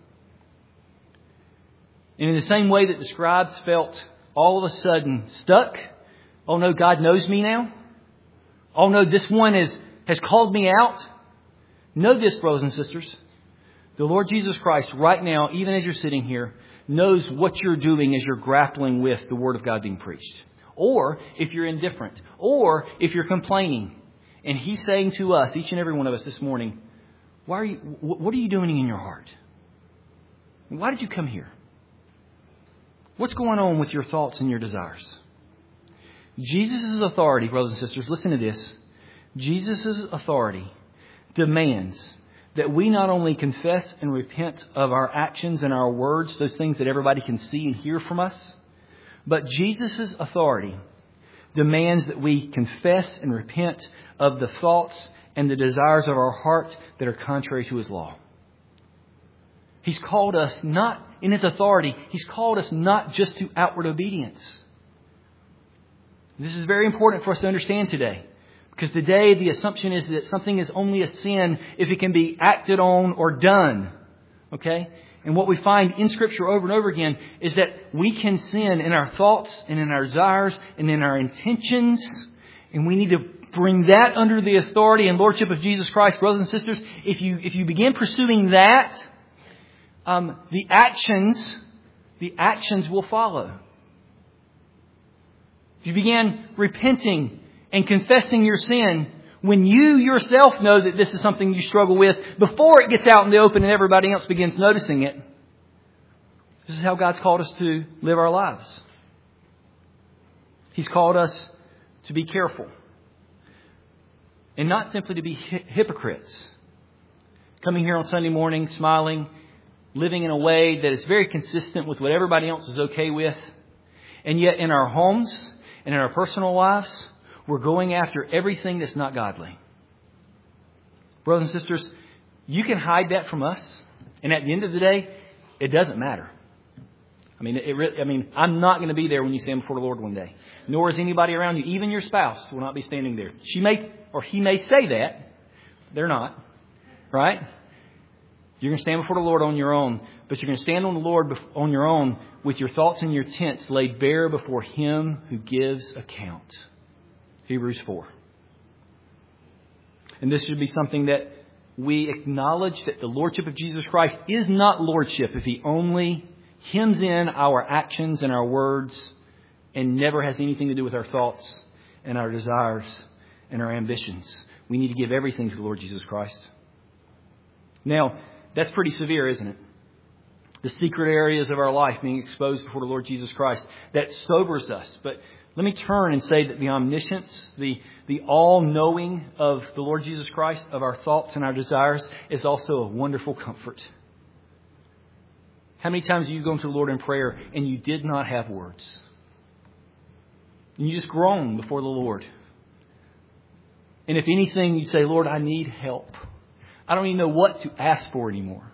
[SPEAKER 1] And in the same way that the scribes felt all of a sudden stuck, oh no, God knows me now. Oh no, this one has called me out. Know this, brothers and sisters. The Lord Jesus Christ right now, even as you're sitting here, knows what you're doing as you're grappling with the Word of God being preached. Or if you're indifferent. Or if you're complaining. And He's saying to us, each and every one of us this morning, what are you doing in your heart? Why did you come here? What's going on with your thoughts and your desires? Jesus' authority, brothers and sisters, listen to this. Jesus' authority demands that we not only confess and repent of our actions and our words, those things that everybody can see and hear from us, but Jesus' authority demands that we confess and repent of the thoughts and the desires of our heart that are contrary to His law. He's called us not, in His authority, He's called us not just to outward obedience. This is very important for us to understand today. Because today the assumption is that something is only a sin if it can be acted on or done. Okay? And what we find in Scripture over and over again is that we can sin in our thoughts and in our desires and in our intentions. And we need to bring that under the authority and lordship of Jesus Christ. Brothers and sisters, if you begin pursuing that, the actions will follow. If you begin repenting and confessing your sin, when you yourself know that this is something you struggle with, before it gets out in the open and everybody else begins noticing it, this is how God's called us to live our lives. He's called us to be careful. And not simply to be hypocrites. Coming here on Sunday morning, smiling, living in a way that is very consistent with what everybody else is okay with. And yet in our homes and in our personal lives, we're going after everything that's not godly. Brothers and sisters, you can hide that from us. And at the end of the day, it doesn't matter. I'm not going to be there when you stand before the Lord one day. Nor is anybody around you. Even your spouse will not be standing there. He may say that. They're not. Right? You're going to stand before the Lord on your own. But you're going to stand on the Lord on your own with your thoughts and your intents laid bare before Him who gives account. Hebrews 4. And this should be something that we acknowledge, that the Lordship of Jesus Christ is not Lordship if He only hems in our actions and our words and never has anything to do with our thoughts and our desires and our ambitions. We need to give everything to the Lord Jesus Christ. Now, that's pretty severe, isn't it? The secret areas of our life being exposed before the Lord Jesus Christ. That sobers us. But let me turn and say that the omniscience, the all-knowing of the Lord Jesus Christ, of our thoughts and our desires, is also a wonderful comfort. How many times have you gone to the Lord in prayer and you did not have words? And you just groan before the Lord. And if anything, you'd say, Lord, I need help. I don't even know what to ask for anymore.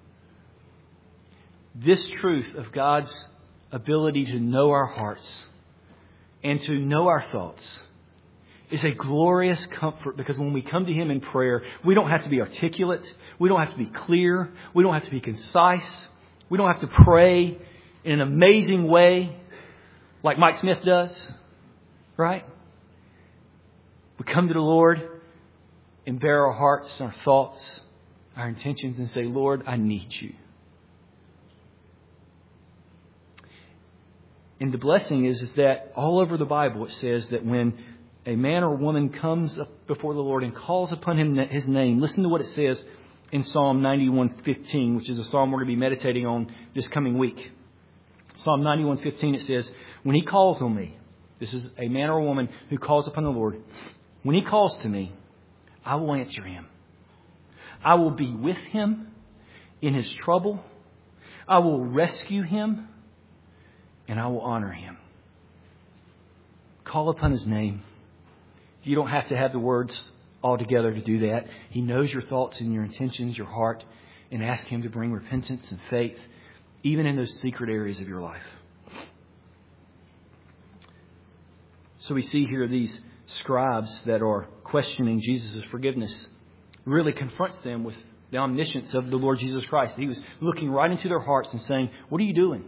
[SPEAKER 1] This truth of God's ability to know our hearts and to know our thoughts is a glorious comfort, because when we come to Him in prayer, we don't have to be articulate. We don't have to be clear. We don't have to be concise. We don't have to pray in an amazing way like Mike Smith does. Right? We come to the Lord and bare our hearts, our thoughts, our intentions, and say, Lord, I need You. And the blessing is that all over the Bible it says that when a man or woman comes up before the Lord and calls upon His name, listen to what it says in Psalm 91:15, which is a psalm we're going to be meditating on this coming week. Psalm 91:15, it says, when He calls on me, this is a man or a woman who calls upon the Lord, when He calls to me, I will answer him. I will be with him in his trouble. I will rescue him, and I will honor him. Call upon His name. You don't have to have the words all together to do that. He knows your thoughts and your intentions, your heart, and ask Him to bring repentance and faith, even in those secret areas of your life. So we see here these scribes that are questioning Jesus' forgiveness. Really confronts them with the omniscience of the Lord Jesus Christ. He was looking right into their hearts and saying, what are you doing?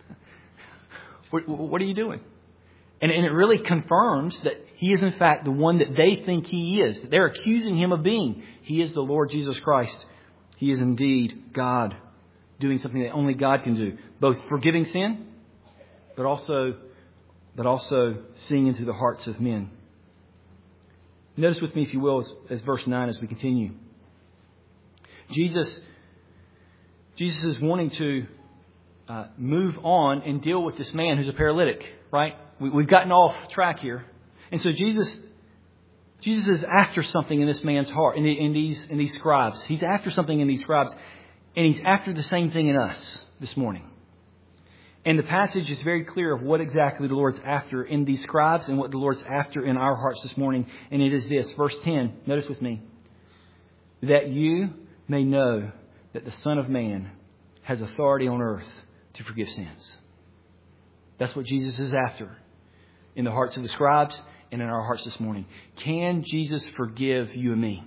[SPEAKER 1] What are you doing? And it really confirms that He is in fact the one that they think He is. That they're accusing Him of being. He is the Lord Jesus Christ. He is indeed God, doing something that only God can do. Both forgiving sin, but also seeing into the hearts of men. Notice with me, if you will, as verse 9 as we continue. Jesus is wanting to move on and deal with this man who's a paralytic, right? We've gotten off track here. And so Jesus is after something in this man's heart, in these scribes. He's after something in these scribes. And He's after the same thing in us this morning. And the passage is very clear of what exactly the Lord's after in these scribes and what the Lord's after in our hearts this morning. And it is this, verse 10, notice with me, that you may know that the Son of Man has authority on earth to forgive sins. That's what Jesus is after in the hearts of the scribes and in our hearts this morning. Can Jesus forgive you and me?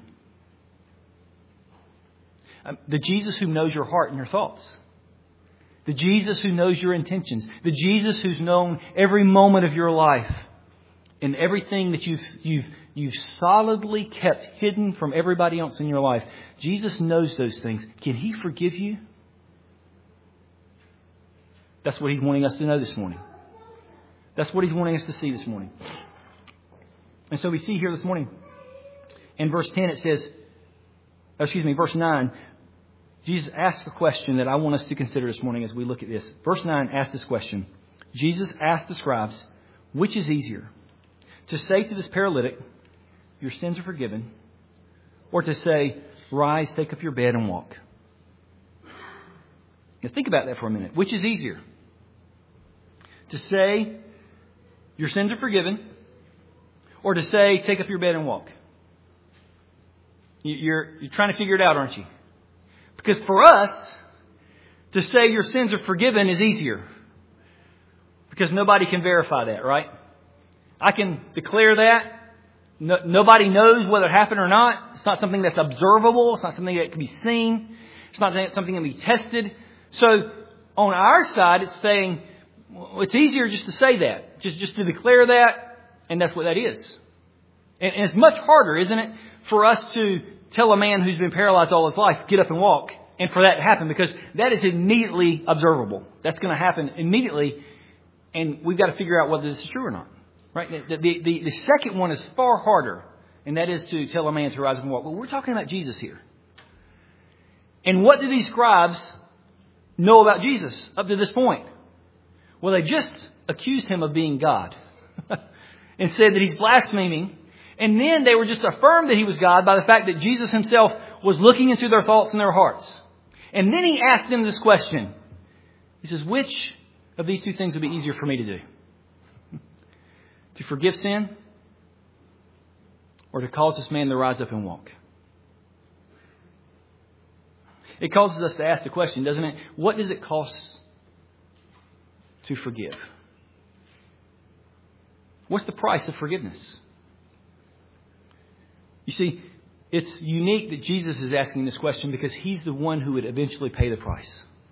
[SPEAKER 1] The Jesus who knows your heart and your thoughts. The Jesus who knows your intentions. The Jesus who's known every moment of your life and everything that you've solidly kept hidden from everybody else in your life. Jesus knows those things. Can He forgive you? That's what He's wanting us to know this morning. That's what He's wanting us to see this morning. And so we see here this morning in verse 10 it says, verse 9, Jesus asks a question that I want us to consider this morning as we look at this. Verse 9 asks this question. Jesus asked the scribes, which is easier? To say to this paralytic, your sins are forgiven, or to say, rise, take up your bed and walk? Now think about that for a minute. Which is easier? To say, your sins are forgiven, or to say, take up your bed and walk? You're trying to figure it out, aren't you? Because for us, to say your sins are forgiven is easier. Because nobody can verify that, right? I can declare that. Nobody knows whether it happened or not. It's not something that's observable. It's not something that can be seen. It's not something that can be tested. So on our side, it's saying, well, it's easier just to say that. Just to declare that, and that's what that is. And it's much harder, isn't it, for us to tell a man who's been paralyzed all his life, get up and walk, and for that to happen, because that is immediately observable. That's going to happen immediately, and we've got to figure out whether this is true or not. Right? The second one is far harder, and that is to tell a man to rise up and walk. But we're talking about Jesus here. And what do these scribes know about Jesus up to this point? Well, they just accused him of being God and said that he's blaspheming. And then they were just affirmed that he was God by the fact that Jesus himself was looking into their thoughts and their hearts. And then he asked them this question. He says, which of these two things would be easier for me to do? To forgive sin or to cause this man to rise up and walk? It causes us to ask the question, doesn't it? What does it cost to forgive? What's the price of forgiveness? You see, it's unique that Jesus is asking this question because he's the one who would eventually pay the price.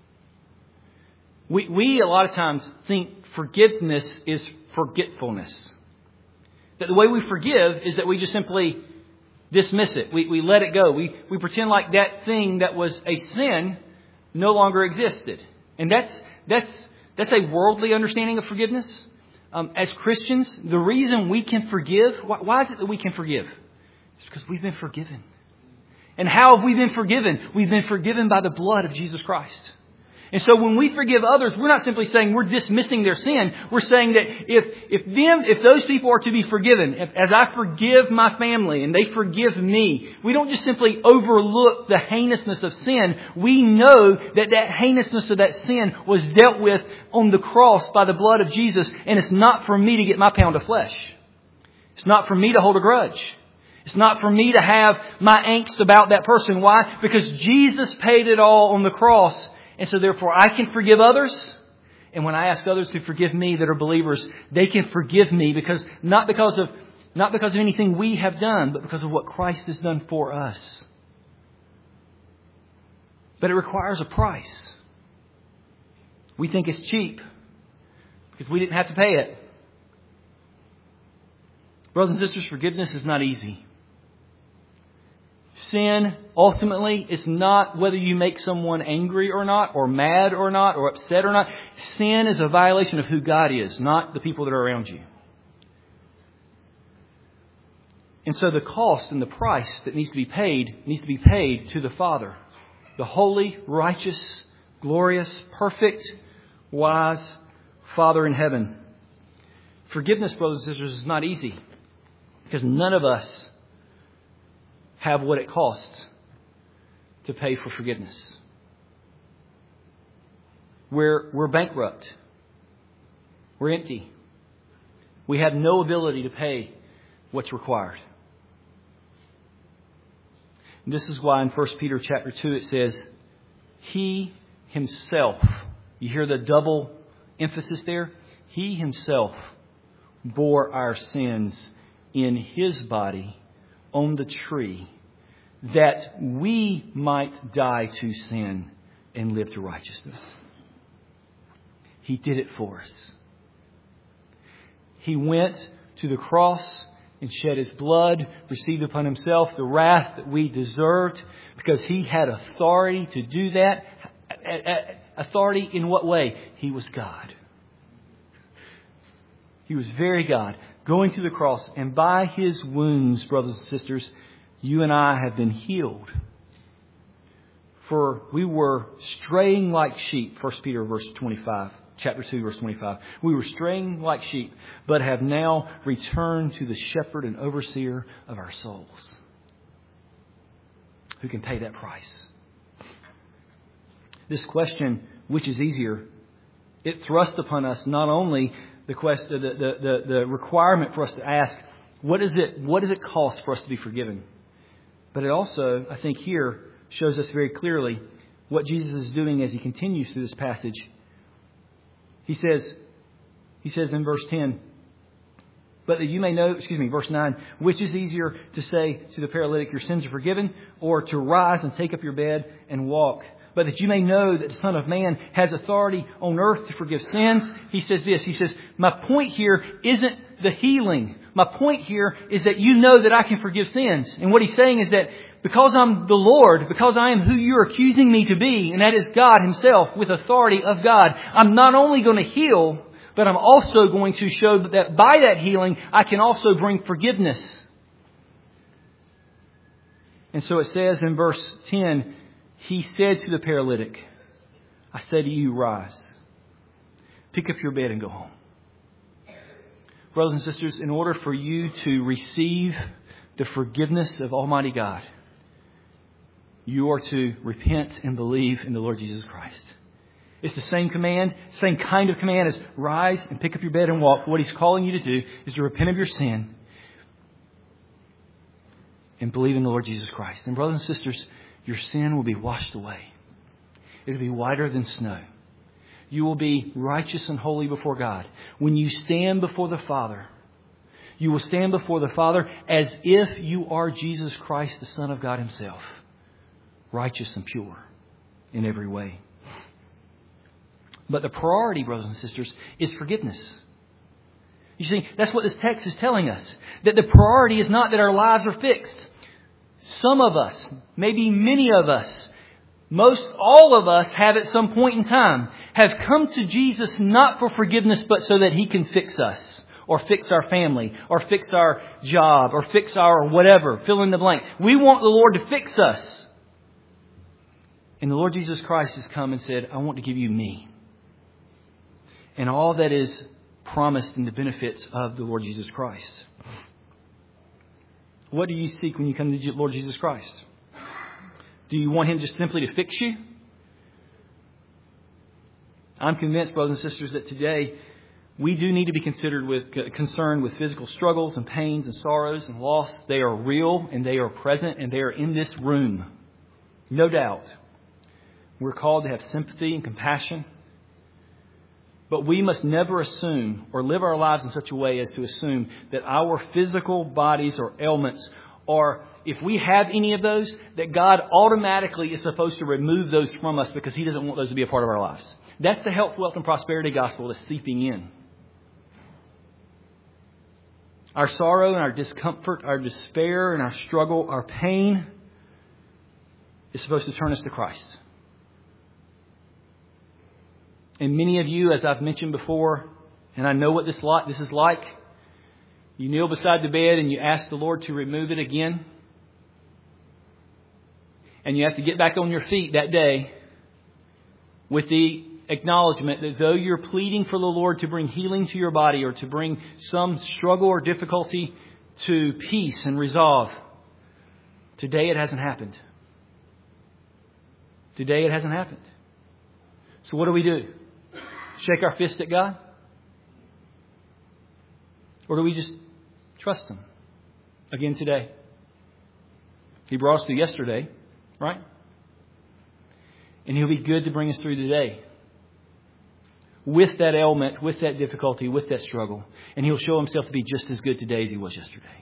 [SPEAKER 1] We a lot of times think forgiveness is forgetfulness. That the way we forgive is that we just simply dismiss it. We let it go. We pretend like that thing that was a sin no longer existed. And that's a worldly understanding of forgiveness. As Christians, the reason we can forgive, why is it that we can forgive? It's because we've been forgiven. And how have we been forgiven? We've been forgiven by the blood of Jesus Christ. And so when we forgive others, we're not simply saying we're dismissing their sin. We're saying that if those people are to be forgiven, as I forgive my family and they forgive me, we don't just simply overlook the heinousness of sin. We know that that heinousness of that sin was dealt with on the cross by the blood of Jesus. And it's not for me to get my pound of flesh. It's not for me to hold a grudge. It's not for me to have my angst about that person. Why? Because Jesus paid it all on the cross. And so therefore I can forgive others. And when I ask others to forgive me that are believers, they can forgive me because not because of anything we have done, but because of what Christ has done for us. But it requires a price. We think it's cheap because we didn't have to pay it. Brothers and sisters, forgiveness is not easy. Sin, ultimately, is not whether you make someone angry or not, or mad or not, or upset or not. Sin is a violation of who God is, not the people that are around you. And so the cost and the price that needs to be paid to the Father. The holy, righteous, glorious, perfect, wise Father in heaven. Forgiveness, brothers and sisters, is not easy. Because none of us have what it costs to pay for forgiveness. We're bankrupt. We're empty. We have no ability to pay what's required. And this is why in 1 Peter chapter 2 it says, He Himself, you hear the double emphasis there? He Himself bore our sins in His body on the tree, that we might die to sin and live to righteousness. He did it for us. He went to the cross and shed His blood, received upon Himself the wrath that we deserved, because He had authority to do that. Authority in what way? He was God. He was very God, going to the cross. And by His wounds, brothers and sisters, you and I have been healed. For we were straying like sheep. 1 Peter chapter 2, verse 25. We were straying like sheep, but have now returned to the shepherd and overseer of our souls, who can pay that price. This question, which is easier, it thrust upon us not only the requirement for us to ask, what does it cost for us to be forgiven? But it also, I think here, shows us very clearly what Jesus is doing as He continues through this passage. He says in verse 10, But that you may know, verse 9, which is easier to say to the paralytic, your sins are forgiven, or to rise and take up your bed and walk? But that you may know that the Son of Man has authority on earth to forgive sins. He says this, he says, my point here isn't the healing. My point here is that you know that I can forgive sins. And what he's saying is that because I'm the Lord, because I am who you're accusing me to be, and that is God Himself with authority of God, I'm not only going to heal, but I'm also going to show that by that healing, I can also bring forgiveness. And so it says in verse 10, He said to the paralytic, I say to you, rise, pick up your bed and go home. Brothers and sisters, in order for you to receive the forgiveness of Almighty God, you are to repent and believe in the Lord Jesus Christ. It's the same command, same kind of command as rise and pick up your bed and walk. What He's calling you to do is to repent of your sin and believe in the Lord Jesus Christ. And brothers and sisters, your sin will be washed away. It will be whiter than snow. You will be righteous and holy before God. When you stand before the Father, you will stand before the Father as if you are Jesus Christ, the Son of God Himself. Righteous and pure in every way. But the priority, brothers and sisters, is forgiveness. You see, that's what this text is telling us. That the priority is not that our lives are fixed. Some of us, maybe many of us, most all of us have at some point in time have come to Jesus not for forgiveness, but so that He can fix us, or fix our family, or fix our job, or fix our whatever, fill in the blank. We want the Lord to fix us. And the Lord Jesus Christ has come and said, I want to give you me. And all that is promised in the benefits of the Lord Jesus Christ. What do you seek when you come to the Lord Jesus Christ? Do you want Him just simply to fix you? I'm convinced, brothers and sisters, that today we do need to be concerned with physical struggles and pains and sorrows and loss. They are real and they are present and they are in this room. No doubt. We're called to have sympathy and compassion. But we must never assume or live our lives in such a way as to assume that our physical bodies or ailments, or if we have any of those, that God automatically is supposed to remove those from us because He doesn't want those to be a part of our lives. That's the health, wealth, and prosperity gospel that's seeping in. Our sorrow and our discomfort, our despair and our struggle, our pain is supposed to turn us to Christ. And many of you, as I've mentioned before, and I know what this is like, you kneel beside the bed and you ask the Lord to remove it again. And you have to get back on your feet that day with the acknowledgement that though you're pleading for the Lord to bring healing to your body or to bring some struggle or difficulty to peace and resolve, today it hasn't happened. Today it hasn't happened. So what do? Shake our fist at God? Or do we just trust Him again today? He brought us through yesterday, right? And He'll be good to bring us through today. With that ailment, with that difficulty, with that struggle. And He'll show Himself to be just as good today as He was yesterday.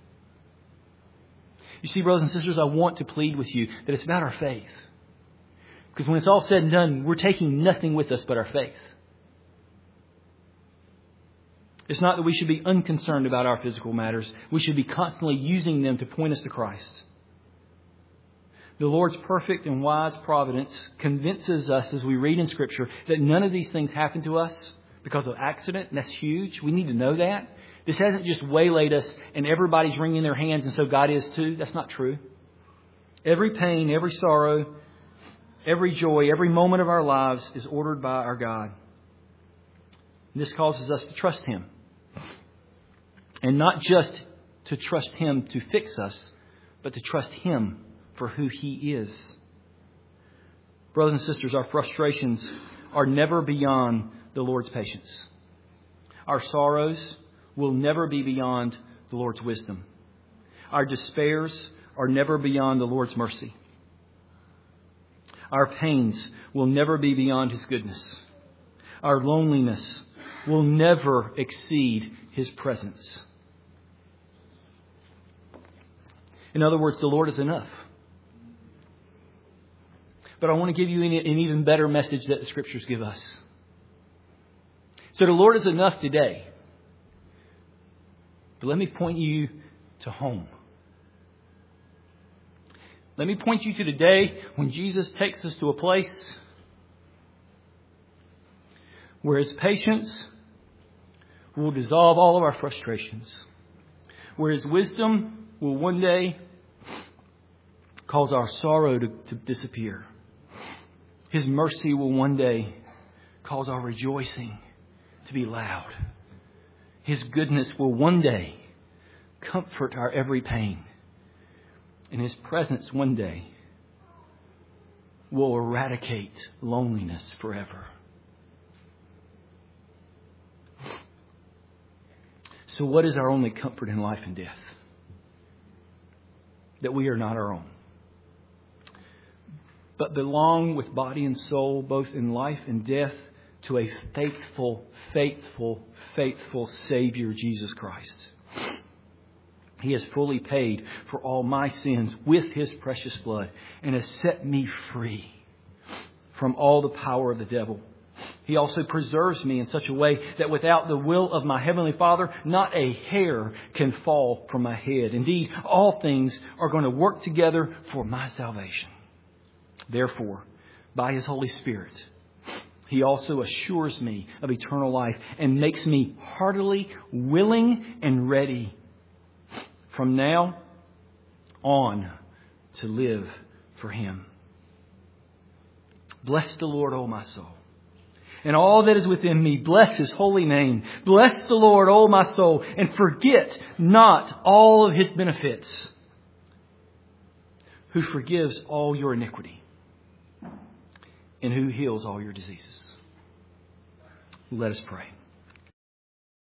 [SPEAKER 1] You see, brothers and sisters, I want to plead with you that it's about our faith. Because when it's all said and done, we're taking nothing with us but our faith. It's not that we should be unconcerned about our physical matters. We should be constantly using them to point us to Christ. The Lord's perfect and wise providence convinces us as we read in Scripture that none of these things happen to us because of accident. And that's huge. We need to know that. This hasn't just waylaid us and everybody's wringing their hands and so God is too. That's not true. Every pain, every sorrow, every joy, every moment of our lives is ordered by our God. And this causes us to trust Him. And not just to trust Him to fix us, but to trust Him for who He is. Brothers and sisters, our frustrations are never beyond the Lord's patience. Our sorrows will never be beyond the Lord's wisdom. Our despairs are never beyond the Lord's mercy. Our pains will never be beyond His goodness. Our loneliness will never exceed His presence. In other words, the Lord is enough. But I want to give you an even better message that the Scriptures give us. So the Lord is enough today. But let me point you to home. Let me point you to the day when Jesus takes us to a place where His patience will dissolve all of our frustrations. Where His wisdom will one day cause our sorrow to disappear. His mercy will one day cause our rejoicing to be loud. His goodness will one day comfort our every pain. And His presence one day will eradicate loneliness forever. So what is our only comfort in life and death? That we are not our own, but belong with body and soul, both in life and death, to a faithful, faithful, faithful Savior, Jesus Christ. He has fully paid for all my sins with His precious blood and has set me free from all the power of the devil. He also preserves me in such a way that without the will of my Heavenly Father, not a hair can fall from my head. Indeed, all things are going to work together for my salvation. Therefore, by His Holy Spirit, He also assures me of eternal life and makes me heartily willing and ready from now on to live for Him. Bless the Lord, O my soul, and all that is within me. Bless His holy name. Bless the Lord, O my soul, and forget not all of His benefits, who forgives all your iniquity and who heals all your diseases. Let us pray.